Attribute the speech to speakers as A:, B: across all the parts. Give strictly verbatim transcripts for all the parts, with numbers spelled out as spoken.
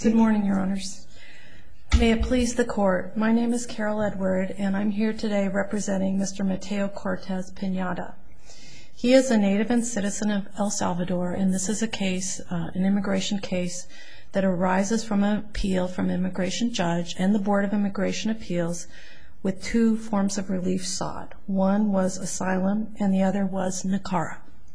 A: Good morning, Your Honors. May it please the Court, my name is Carol Edward, and I'm here today representing Mister Mateo Cortez-Pineda. He is a native and citizen of El Salvador, and this is a case, uh, an immigration case, that arises from an appeal from an immigration judge and the Board of Immigration Appeals with two forms of relief sought. One was asylum, and the other was NACARA.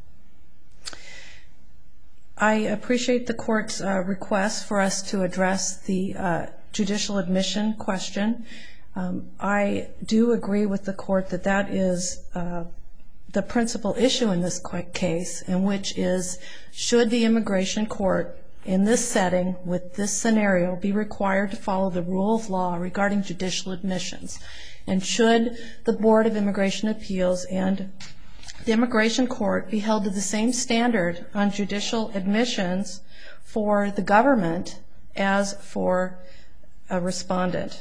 A: I appreciate the Court's uh, request for us to address the uh, judicial admission question. Um, I do agree with the Court that that is uh, the principal issue in this case, in which is, should the immigration court in this setting, with this scenario, be required to follow the rule of law regarding judicial admissions? And should the Board of Immigration Appeals and the Immigration Court be held to the same standard on judicial admissions for the government as for a respondent?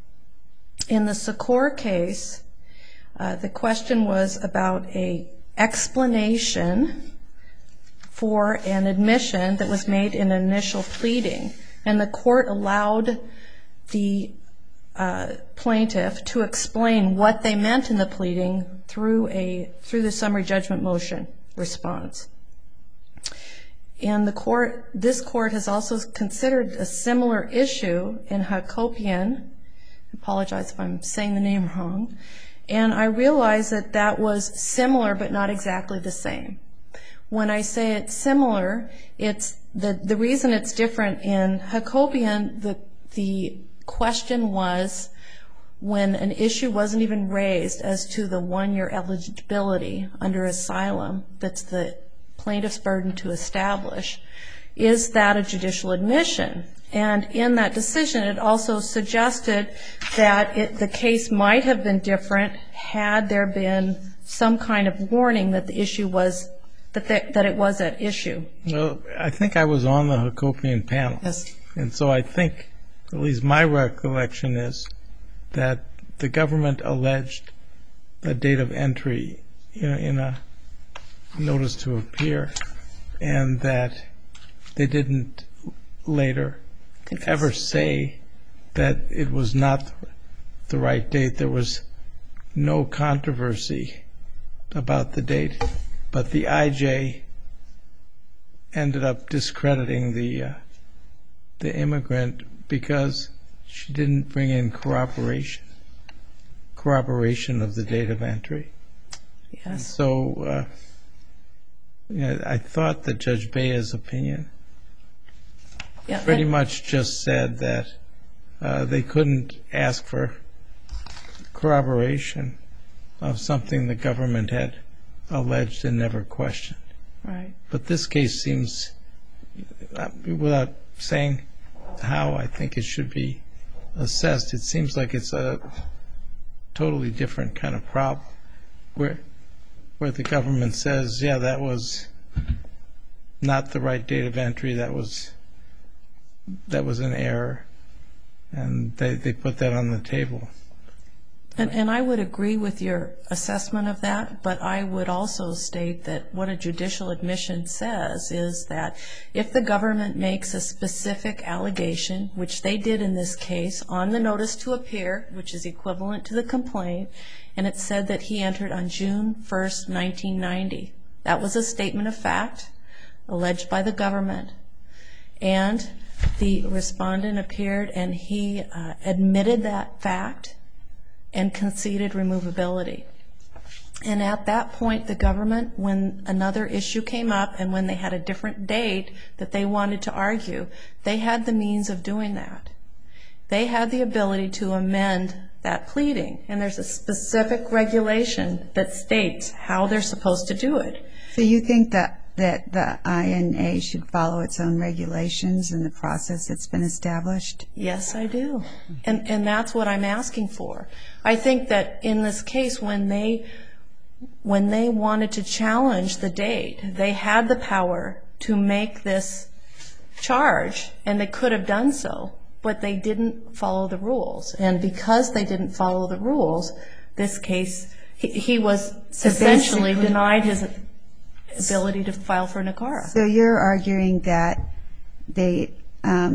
A: In the Secor case, uh, the question was about an explanation for an admission that was made in initial pleading, and the Court allowed the uh, plaintiff to explain what they meant in the pleading through a through the summary judgment motion response. And the court, this court has also considered a similar issue in Hacopian. I apologize if I'm saying the name wrong. And I realize that that was similar but not exactly the same. When I say it's similar, it's the the reason it's different. In Hacopian, the the question was when an issue wasn't even raised as to the one-year eligibility under asylum, that's the plaintiff's burden to establish, is that a judicial admission? And in that decision, it also suggested that it, the case might have been different had there been some kind of warning that the issue was, that, the, that it was at issue.
B: Well, I think I was on the Hacopian panel.
A: Yes.
B: And so I think, at least my recollection is, that the government alleged a date of entry in a, in a notice to appear, and that they didn't later Confess. ever say that it was not the right date. There was no controversy about the date, but the I J ended up discrediting the uh, the immigrant because she didn't bring in corroboration corroboration of the date of entry.
A: Yes.
B: So uh, yeah, I thought that Judge Bea's opinion yeah, pretty I, much just said that uh, they couldn't ask for corroboration of something the government had alleged and never questioned.
A: Right.
B: But this case seems, without saying how I think it should be assessed, it seems like it's a totally different kind of problem where where the government says, yeah, that was not the right date of entry, that was that was an error, and they, they put that on the table.
A: And, and I would agree with your assessment of that, but I would also state that what a judicial admission says is that if the government makes a specific allegation, which they did in this case, on the notice to appear, which is equivalent to the complaint, and it said that he entered on June first, nineteen ninety. That was a statement of fact alleged by the government. And the respondent appeared and he uh, admitted that fact and conceded removability. And at that point, the government, when another issue came up and when they had a different date that they wanted to argue, they had the means of doing that. They had the ability to amend that pleading, and there's a specific regulation that states how they're supposed to do it.
C: So you think that, that the I N A should follow its own regulations in the process that's been established?
A: Yes, I do. And, and that's what I'm asking for. I think that in this case, when they, when they wanted to challenge the date, they had the power to make this charge, and they could have done so, but they didn't follow the rules. And because they didn't follow the rules, this case, he, he was so essentially denied his ability to file for NACARA.
C: So you're arguing that they, um,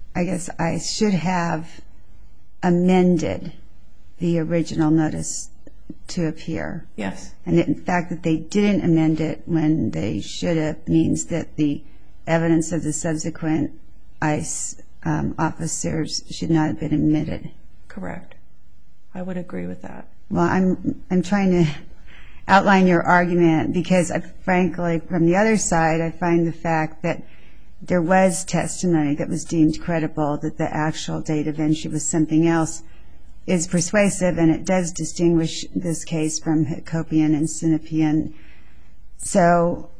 C: I guess I should have amended the original notice to appear.
A: Yes.
C: And the fact that they didn't amend it when they should have means that the evidence of the subsequent ICE um, officers should not have been admitted.
A: Correct. I would agree with that.
C: Well, I'm I'm trying to outline your argument because, I, frankly, from the other side, I find the fact that there was testimony that was deemed credible that the actual date of entry was something else is persuasive, and it does distinguish this case from Hacopian and Sinopean. So,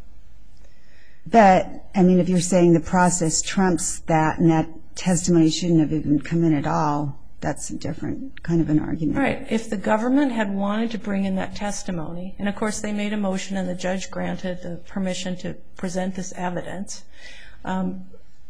C: but, I mean, if you're saying the process trumps that and that testimony shouldn't have even come in at all, that's a different kind of an argument.
A: Right. If the government had wanted to bring in that testimony, and of course they made a motion and the judge granted the permission to present this evidence, um,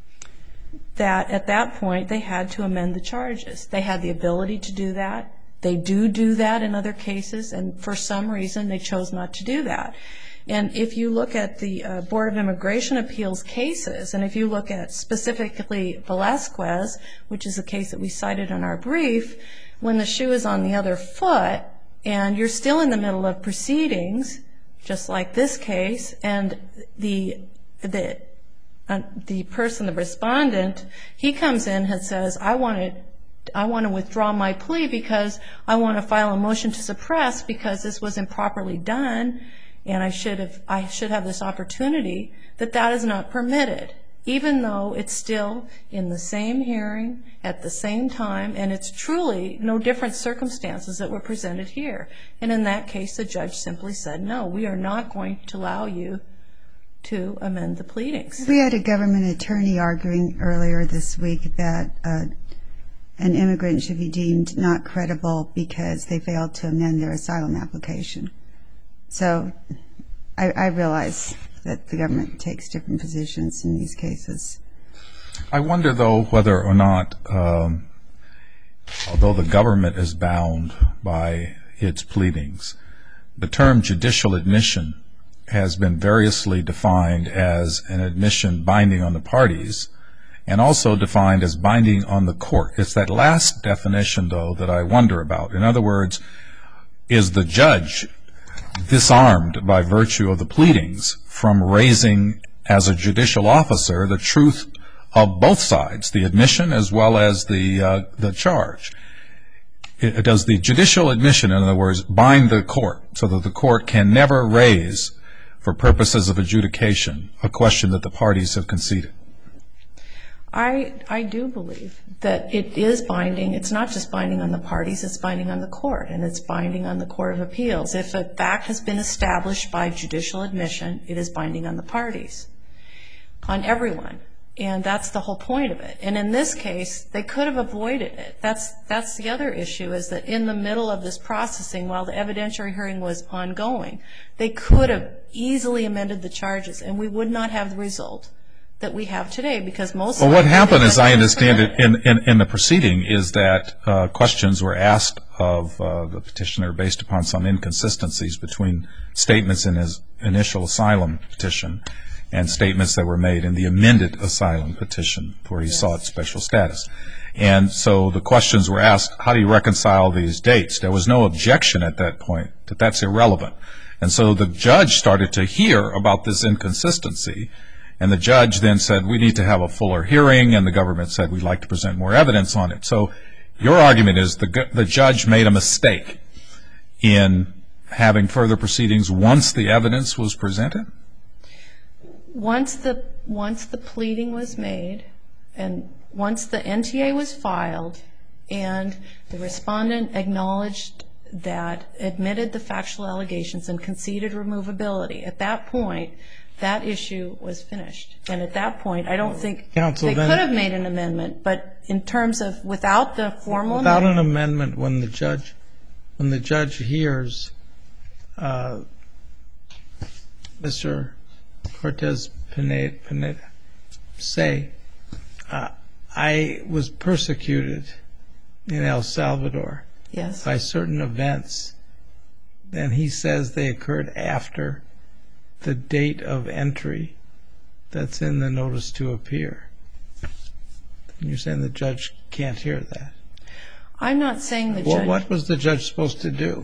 A: that at that point they had to amend the charges. They had the ability to do that. They do do that in other cases, and for some reason they chose not to do that. And if you look at the uh, Board of Immigration Appeals cases, and if you look at specifically Velazquez, which is a case that we cited in our brief, when the shoe is on the other foot and you're still in the middle of proceedings, just like this case, and the the uh, the person, the respondent, he comes in and says, I want to I want to withdraw my plea because I want to file a motion to suppress because this was improperly done, and I should have I should have this opportunity, that that is not permitted, even though it's still in the same hearing at the same time, and it's truly no different circumstances that were presented here. And in that case, the judge simply said, no, we are not going to allow you to amend the pleadings.
C: We had a government attorney arguing earlier this week that uh, an immigrant should be deemed not credible because they failed to amend their asylum application. So I, I realize that the government takes different positions in these cases.
D: I wonder, though, whether or not, um, although the government is bound by its pleadings, the term judicial admission has been variously defined as an admission binding on the parties and also defined as binding on the court. It's that last definition, though, that I wonder about. In other words, is the judge disarmed by virtue of the pleadings from raising as a judicial officer the truth of both sides, the admission as well as the uh, the charge? It, does the judicial admission, in other words, bind the court so that the court can never raise, for purposes of adjudication, a question that the parties have conceded?
A: I, I do believe that it is binding. It's not just binding on the parties, it's binding on the court, and it's binding on the Court of Appeals. If a fact has been established by judicial admission, it is binding on the parties, on everyone, and that's the whole point of it. And in this case, they could have avoided it. That's, that's the other issue, is that in the middle of this processing, while the evidentiary hearing was ongoing, they could have easily amended the charges, and we would not have the result that we have today, because most
D: well, what happened, as I understand it, in, in, in the proceeding, is that uh, questions were asked of uh, the petitioner based upon some inconsistencies between statements in his initial asylum petition and statements that were made in the amended asylum petition where he yes. sought special status. And so the questions were asked, how do you reconcile these dates? There was no objection at that point that that's irrelevant. And so the judge started to hear about this inconsistency, and the judge then said, we need to have a fuller hearing, and the government said, we'd like to present more evidence on it. So your argument is the, the judge made a mistake in having further proceedings once the evidence was presented?
A: Once the, once the pleading was made, and once the N T A was filed, and the respondent acknowledged that, admitted the factual allegations and conceded removability, at that point, that issue was finished. And at that point, I don't think
B: Counsel,
A: they
B: then,
A: could have made an amendment, but in terms of without the formal
B: without
A: amendment.
B: an amendment, when the judge, when the judge hears uh, Mister Cortez Pineda, Pineda say, uh, I was persecuted in El Salvador
A: yes.
B: by certain events, then he says they occurred after the date of entry that's in the notice to appear. You're saying the judge can't hear that.
A: I'm not saying the
B: Well,
A: judge...
B: what was the judge supposed to do?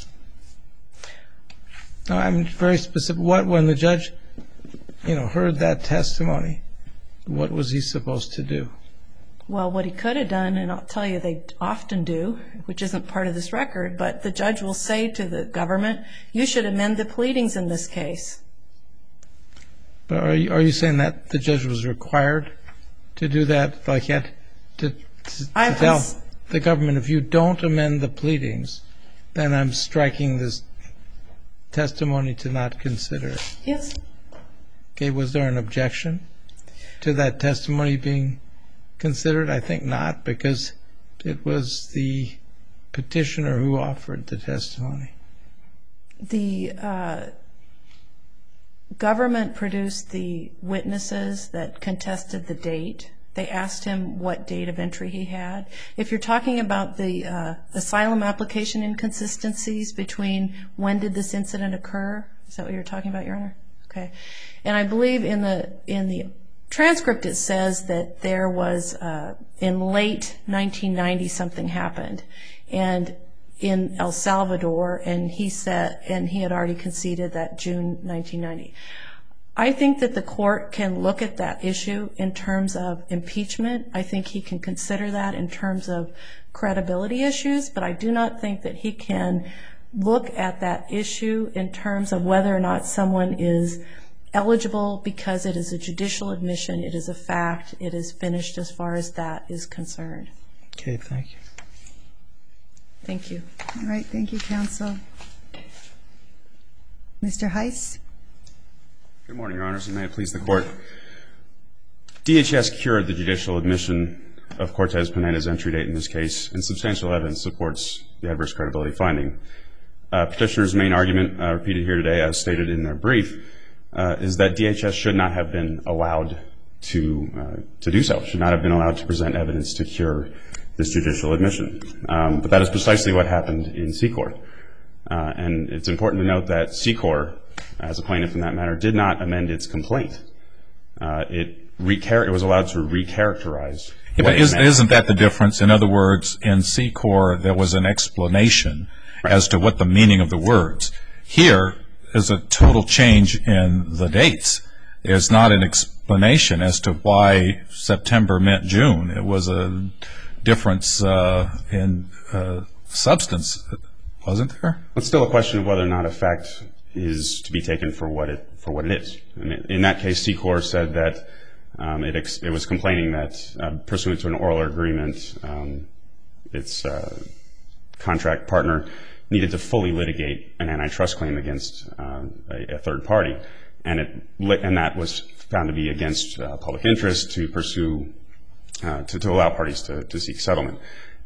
B: No, I'm very specific. What, when the judge, you know, heard that testimony, what was he supposed to do?
A: Well, what he could have done, and I'll tell you they often do, which isn't part of this record, but the judge will say to the government, you should amend the pleadings in this case.
B: But are you, are you saying that the judge was required to do that? Like he had to, to, to tell the government, if you don't amend the pleadings, then I'm striking this testimony to not consider it?
A: Yes.
B: Okay, was there an objection to that testimony being considered? I think not, because it was the petitioner who offered the testimony.
A: The uh, government produced the witnesses that contested the date. They asked him what date of entry he had. If you're talking about the uh, asylum application inconsistencies between when did this incident occur, is that what you're talking about, Your Honor? Okay. And I believe in the in the transcript it says that there was, uh, in late nineteen ninety something happened, and in El Salvador, and he said, and he had already conceded that June nineteen ninety. I think that the court can look at that issue in terms of impeachment. I think he can consider that in terms of credibility issues, but I do not think that he can look at that issue in terms of whether or not someone is eligible because it is a judicial admission, it is a fact, it is finished as far as that is concerned.
B: Okay, thank you.
A: Thank you.
C: All right, thank you, counsel. Mister Heiss?
E: Good morning, Your Honors, and may it please the Court. D H S cured the judicial admission of Cortez Pineda's entry date in this case, and substantial evidence supports the adverse credibility finding. Uh, petitioner's main argument, uh, repeated here today as stated in their brief, uh, is that D H S should not have been allowed to uh, to do so, should not have been allowed to present evidence to cure this judicial admission. Um, but that is precisely what happened in SECOR. Uh, and it's important to note that SECOR, as a plaintiff in that matter, did not amend its complaint. Uh, it, rechar- it was allowed to recharacterize.
D: Yeah, but is, isn't that the difference? In other words, in SECOR there was an explanation right. as to what the meaning of the words. Here is a total change in the dates. There's not an explanation as to why September meant June. It was a difference uh, in uh, substance, wasn't there?
E: It's still a question of whether or not a fact is to be taken for what it for what it is. I mean, in that case, SECOR said that um, it ex- it was complaining that uh, pursuant to an oral agreement, um, its uh, contract partner needed to fully litigate an antitrust claim against uh, a, a third party, and it and that was found to be against uh, public interest to pursue uh, to, to allow parties to, to seek settlement.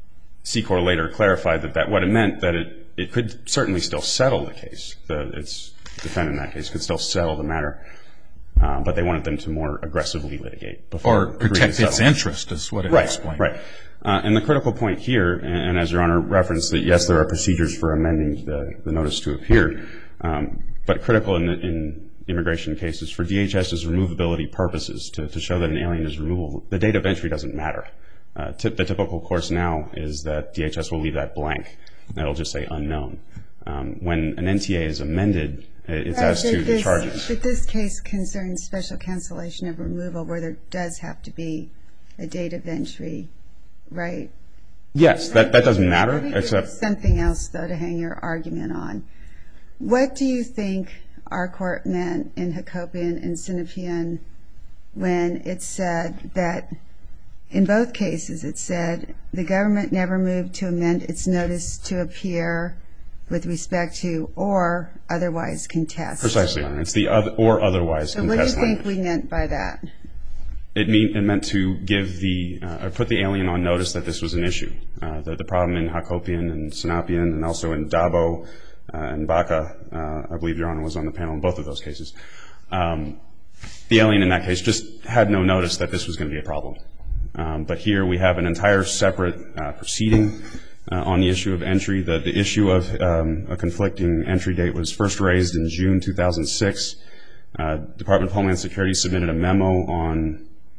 E: SECOR later clarified that, that what it meant that it it could certainly still settle the case. The, its defendant in that case could still settle the matter, um, but they wanted them to more aggressively litigate before
D: or protect its interest, is what it
E: right,
D: explained.
E: Right. Uh, and the critical point here, and, and as Your Honor referenced, that yes, there are procedures for amending the, the notice to appear, um, but critical in, in immigration cases for D H S's removability purposes to, to show that an alien is removable, the date of entry doesn't matter. Uh, t- the typical course now is that D H S will leave that blank. That'll just say unknown. Um, when an N T A is amended, it's
C: right,
E: as to
C: this,
E: the charges.
C: But this case concerns special cancellation of removal where there does have to be a date of entry, right?
E: Yes, that, that doesn't matter.
C: Let me
E: except
C: something else, though, to hang your argument on. What do you think our court meant in Hacopian and Sinopean when it said that in both cases, it said the government never moved to amend its notice to appear with respect to or otherwise contest?
E: Precisely, Your Honor. It's the other, or otherwise
C: so
E: contest.
C: So what do you think we meant by that?
E: It, mean, it meant to give the, uh, or put the alien on notice that this was an issue. Uh, the, the problem in Hacopian and Sinopean and also in Dabo uh, and Baca, uh, I believe Your Honor was on the panel in both of those cases. Um, the alien in that case just had no notice that this was going to be a problem. Um, but here we have an entire separate uh, proceeding uh, on the issue of entry. The, the issue of um, a conflicting entry date was first raised in June two thousand six. Uh, Department of Homeland Security submitted a memo on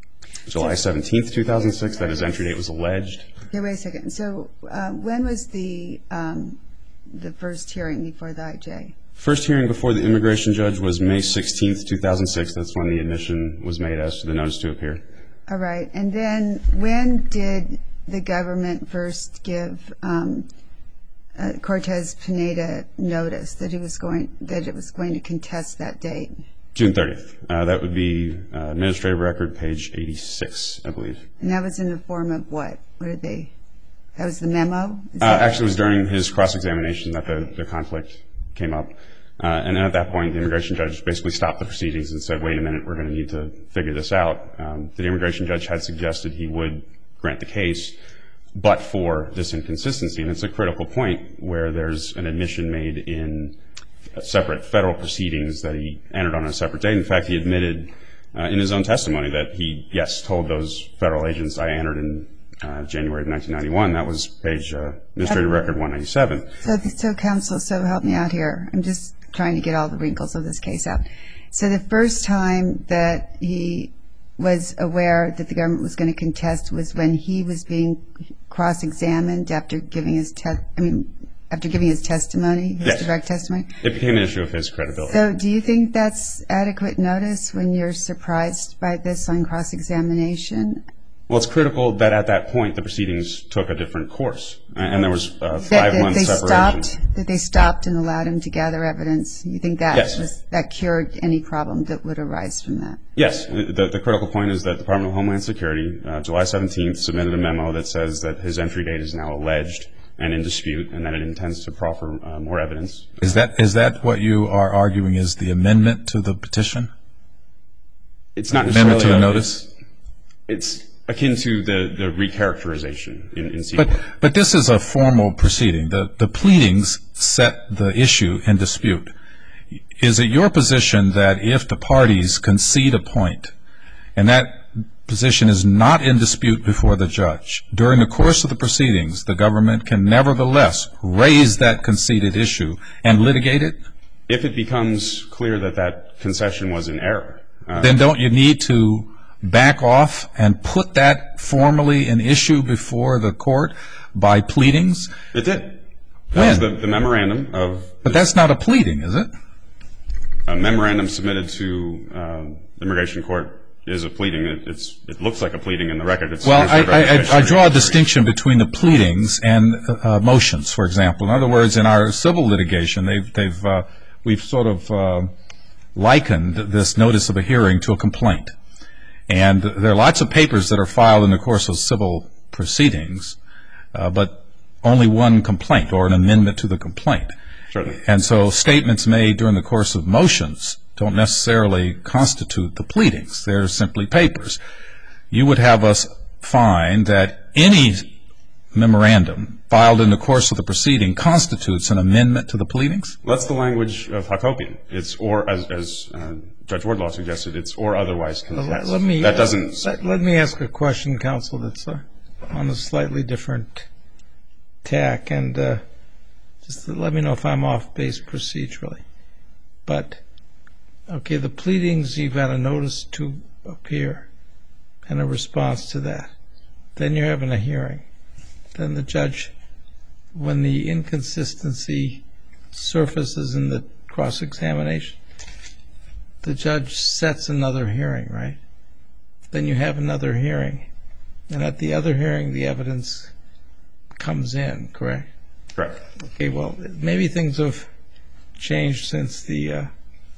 E: July seventeenth, two thousand six, that his entry date was alleged.
C: Okay, wait a second. So uh, when was the um, the first hearing before the I J?
E: First hearing before the immigration judge was May sixteenth, two thousand six. That's when the admission was made as to the notice to appear.
C: All right. And then when did the government first give um, uh, Cortez Pineda notice that he was going that it was going to contest that date?
E: June thirtieth. Uh, that would be uh, administrative record page eighty-six, I believe.
C: And that was in the form of what? What did they? That was the memo? Is
E: Uh,
C: that-
E: actually, it was during his cross-examination that the, the conflict came up. Uh, and then at that point, the immigration judge basically stopped the proceedings and said, wait a minute, we're going to need to figure this out. Um, the immigration judge had suggested he would grant the case, but for this inconsistency. And it's a critical point where there's an admission made in separate federal proceedings that he entered on a separate date. In fact, he admitted uh, in his own testimony that he, yes, told those federal agents I entered in uh, January of nineteen ninety-one. That was page uh, administrative record one ninety-seven.
C: So, so counsel, so help me out here. I'm just trying to get all the wrinkles of this case out. So the first time that he was aware that the government was going to contest was when he was being cross-examined after giving his te- I mean, after giving his testimony, his
E: Yes.
C: direct testimony.
E: It became an issue of his credibility.
C: So do you think that's adequate notice when you're surprised by this on cross-examination?
E: Well, it's critical that at that point the proceedings took a different course, and there was a
C: That, that
E: five-month
C: they
E: separation.
C: stopped, that they stopped and allowed him to gather evidence. You think that
E: Yes.
C: was, that cured any problem that would arise from that?
E: Yes, the, the critical point is that the Department of Homeland Security, uh, July seventeenth, submitted a memo that says that his entry date is now alleged and in dispute, and that it intends to proffer uh, more evidence.
D: Is that is that what you are arguing is the amendment to the petition?
E: It's not
D: Amendment
E: necessarily
D: to the
E: a-
D: notice?
E: It's, it's akin to the, the recharacterization in, in C
D: But
E: four.
D: but this is a formal proceeding. The the pleadings set the issue in dispute. Is it your position that if the parties concede a point, and that position is not in dispute before the judge, during the course of the proceedings, the government can nevertheless raise that conceded issue and litigate it?
E: If it becomes clear that that concession was in error, uh,
D: Then don't you need to back off and put that formally in issue before the court by pleadings?
E: it did. That
D: When?
E: was the, the memorandum of
D: But that's not a pleading, is it?
E: a memorandum submitted to um, the immigration court is a pleading. It, it's it looks like a pleading in the record. It's
D: Well, I,
E: administrative
D: I, I
E: record
D: draw a
E: page
D: distinction between the pleadings and uh, motions, for example. In other words, in our civil litigation, they've, they've, uh, we've sort of uh, likened this notice of a hearing to a complaint. And there are lots of papers that are filed in the course of civil proceedings, uh, but only one complaint or an amendment to the complaint.
E: Certainly.
D: And so statements made during the course of motions don't necessarily constitute the pleadings. They're simply papers. You would have us find that any memorandum filed in the course of the proceeding constitutes an amendment to the pleadings?
E: That's the language of Hakopian. It's or, as, as uh, Judge Wardlaw suggested, it's or otherwise
B: Well,
E: contest.
B: let, let me
E: that doesn't.
B: let, let me ask a question, counsel, that's uh, on a slightly different tack, and uh, just let me know if I'm off base procedurally. But okay, the pleadings, you've got a notice to appear and a response to that. Then you're having a hearing. Then the judge, when the inconsistency surfaces in the cross-examination, the judge sets another hearing, right? Then you have another hearing. And at the other hearing, the evidence comes in, correct?
E: Correct.
B: Okay, well, maybe things have changed since the uh,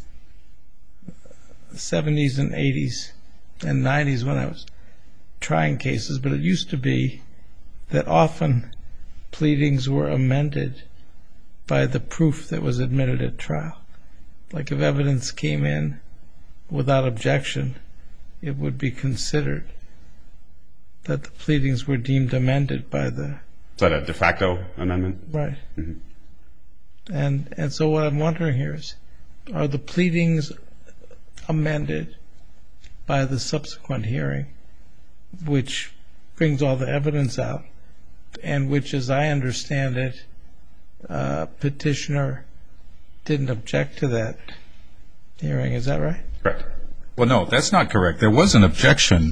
B: seventies and eighties and nineties when I was trying cases, but it used to be that often pleadings were amended by the proof that was admitted at trial. Like if evidence came in without objection, it would be considered that the pleadings were deemed amended by the...
E: Is that a de facto amendment?
B: Right.
E: Mhm.
B: And and so what I'm wondering here is, are the pleadings amended by the subsequent hearing, which brings all the evidence out, and which, as I understand it, uh, petitioner didn't object to that hearing. Is that right?
E: Correct.
D: Well, no, that's not correct. There was an objection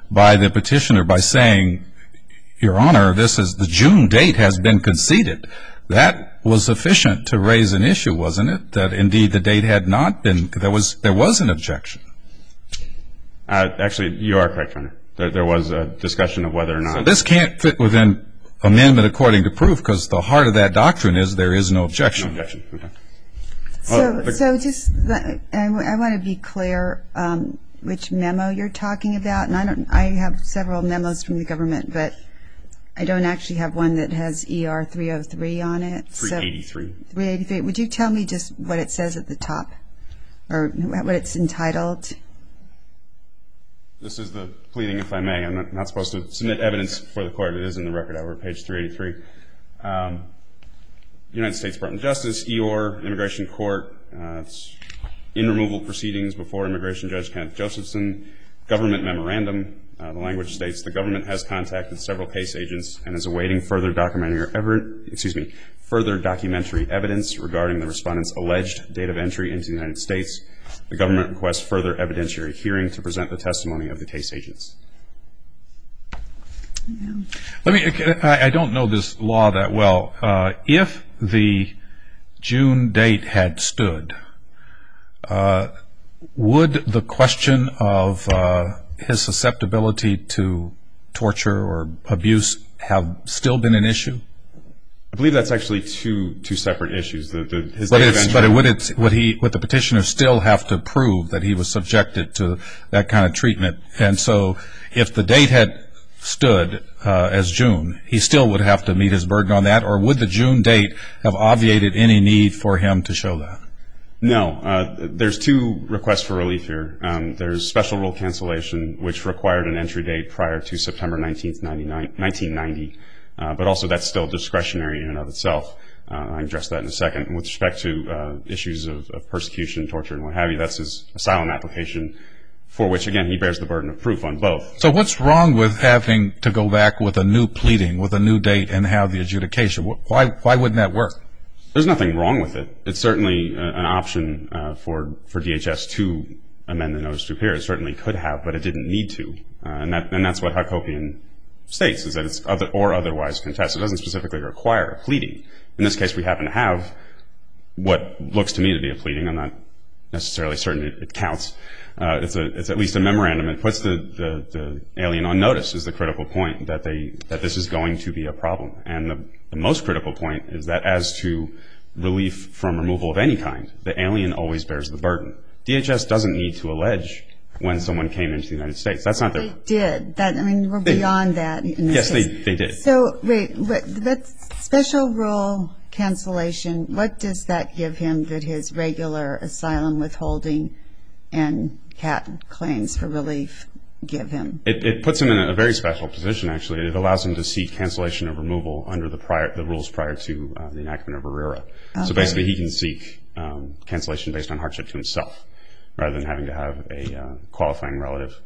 D: by the petitioner by saying, Your Honor, this is the June date has been conceded. That was sufficient to raise an issue, wasn't it? That indeed the date had not been, there was there was an objection.
E: Uh, actually, you are correct, Your Honor. There, there was a discussion of whether or not.
D: So this can't fit within amendment according to proof, because the heart of that doctrine is there is no objection.
E: No objection. Okay.
C: So,
E: Well, the-
C: so just, I, I want to be clear um, which memo you're talking about. And I don't, I have several memos from the government, but I don't actually have one that has E R three oh three on it.
E: three eighty-three.
C: So, three eighty-three. Would you tell me just what it says at the top, or what it's entitled?
E: This is the pleading, if I may. I'm not, not supposed to submit evidence for the court. It is in the record over page three eighty-three. Um, United States Department of Justice, E O R, Immigration Court. Uh, it's in removal proceedings before Immigration Judge Kenneth Josephson. Government memorandum. Uh, the language states the government has contacted several case agents and is awaiting further documentary, ever, excuse me, further documentary evidence regarding the respondent's alleged date of entry into the United States. The government requests further evidentiary hearing to present the testimony of the case agents.
C: Yeah.
D: Let me, I I don't know this law that well. Uh, if the June date had stood, uh, would the question of uh, his susceptibility to torture or abuse have still been an issue?
E: I believe that's actually two two separate issues. The, the, his
D: But,
E: date of
D: it's,
E: entry,
D: but would, it, would, he, would the petitioner still have to prove that he was subjected to that kind of treatment? And so if the date had stood uh, as June, he still would have to meet his burden on that? Or would the June date have obviated any need for him to show that?
E: No. Uh, there's two requests for relief here. Um, there's special rule cancellation, which required an entry date prior to September nineteenth, nineteen ninety. Uh, but also that's still discretionary in and of itself. Uh, I can address that in a second. With respect to uh, issues of, of persecution, torture, and what have you, that's his asylum application, for which, again, he bears the burden of proof on both.
D: So what's wrong with having to go back with a new pleading, with a new date, and have the adjudication? Why, why wouldn't that work?
E: There's nothing wrong with it. It's certainly uh, an option uh, for, for D H S to amend the notice to appear. It certainly could have, but it didn't need to. Uh, and, that, and that's what Hakopian states, is that it's other or otherwise contested. It doesn't specifically require a pleading. In this case, we happen to have what looks to me to be a pleading. I'm not necessarily certain it, it counts. Uh, it's a it's at least a memorandum. It puts the, the, the alien on notice is the critical point, that they that this is going to be a problem. And the, the most critical point is that as to relief from removal of any kind, the alien always bears the burden. D H S doesn't need to allege when someone came into the United States. That's not their...
C: They did. That, I mean, we're
E: They-
C: beyond that. In this
E: Yes,
C: case.
E: they, they did.
C: So, wait, what, that special rule cancellation, what does that give him that his regular asylum withholding and cat claims for relief give him?
E: It, it puts him in a very special position, actually. It allows him to seek cancellation of removal under the prior, the rules prior to uh, the enactment of ARERA.
C: Okay.
E: So basically, he can seek um, cancellation based on hardship to himself, rather than having to have a uh, qualifying relative.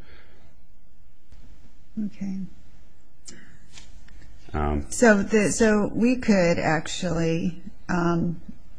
C: Okay.
E: Um,
C: So, the, so we could actually um,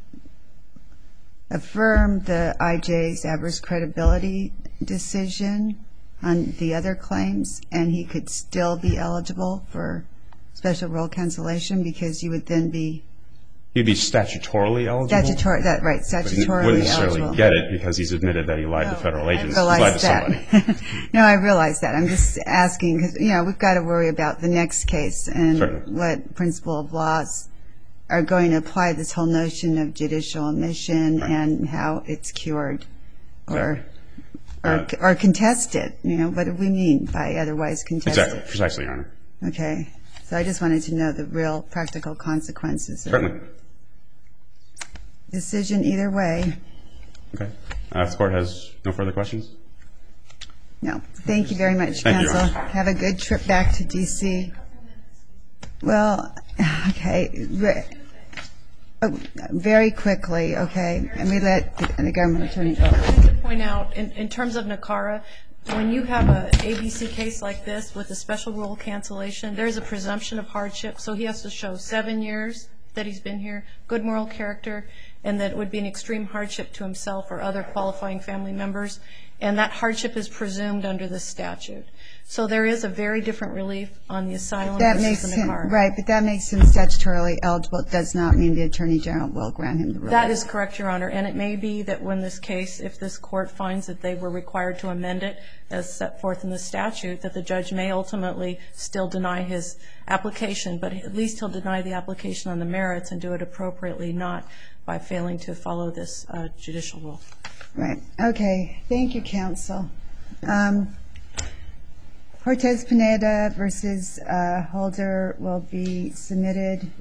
C: affirm the I J's adverse credibility decision on the other claims, and he could still be eligible for special rule cancellation, because you would then be
E: he'd be statutorily eligible.
C: statutory. That right,
E: But he
C: statutorily
E: wouldn't necessarily
C: eligible.
E: get it because he's admitted that he lied to federal agents.
C: I
E: He lied
C: realize
E: to
C: that.
E: somebody.
C: No, I realize that. I'm just asking because, you know, we've got to worry about the next case and
E: Certainly.
C: what principle of laws are going to apply this whole notion of judicial omission
E: Right.
C: and how it's cured or or,
E: Uh,
C: or contested. You know, what do we mean by otherwise contested?
E: Exactly, precisely, Your Honor.
C: Okay. So I just wanted to know the real practical consequences of
E: Certainly.
C: decision either way.
E: Okay. Uh, if the court has no further questions?
C: No. Thank you very much,
E: Thank you,
C: counsel.
E: Your Honor.
C: Have a good trip back to D C. Well, okay. Re- oh, very quickly, okay. And we let the, the government attorney go.
A: To point out, in, in terms of NACARA, when you have a A B C case like this with a special rule cancellation, there's a presumption of hardship, so he has to show seven years that he's been here, good moral character, and that it would be an extreme hardship to himself or other qualifying family members. and that hardship is presumed under the statute. So there is a very different relief on the asylum
C: That
A: versus
C: makes
A: the
C: him,
A: NACARA.
C: right, but that makes him statutorily eligible. It does not mean the Attorney General will grant him the relief.
A: That is correct, Your Honor, and it may be that when this case, if this court finds that they were required to amend it as set forth in the statute, that the judge may ultimately still deny his application, but at least he'll deny the application on the merits and do it appropriately, not by failing to follow this uh, judicial rule.
C: Right. Okay. Thank you, counsel. Um, Cortez Pineda versus uh, Holder will be submitted.